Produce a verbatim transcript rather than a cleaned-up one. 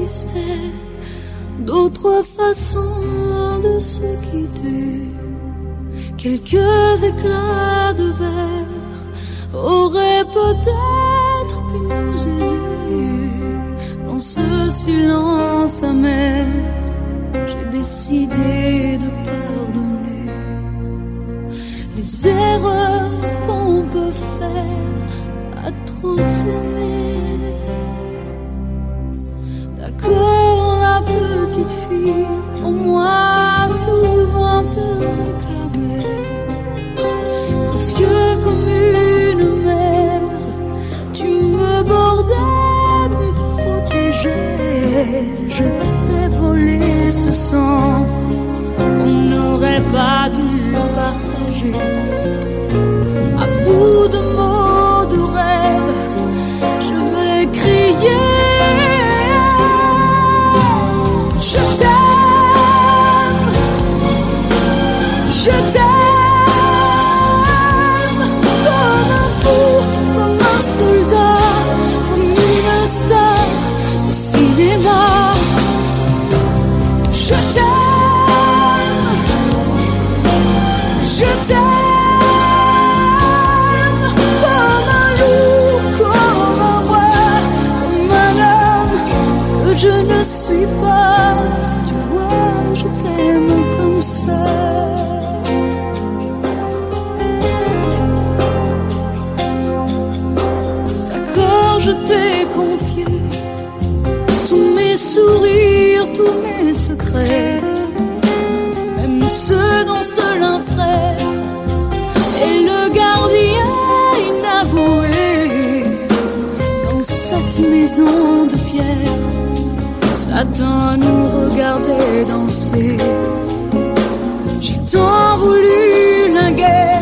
existait d'autres façons de se quitter. Quelques éclats de verre auraient peut-être pu nous aider. Dans ce silence amer, j'ai décidé de pardonner les erreurs qu'on peut faire à trop s'aimer. D'accord, la petite fille, en moi souvent te réclamait, presque comme une mère, tu me bordais, me protégeais. Je t'ai volé ce sang qu'on n'aurait pas dû partager. À bout de mots, de rêves, je vais crier. Je t'aime, je t'aime, comme un fou, comme un soldat, comme une star de cinéma. Je t'aime, je t'aime, comme un loup, comme un roi, comme un homme que je ne suis pas. Tu vois, je t'aime comme ça. D'accord, je t'ai confié tous mes sourires, tous mes secrets, même ceux d'un seul un frère et le gardien inavoué. Dans cette maison de pierre, Satan nous regardait danser. J'ai tant voulu la guerre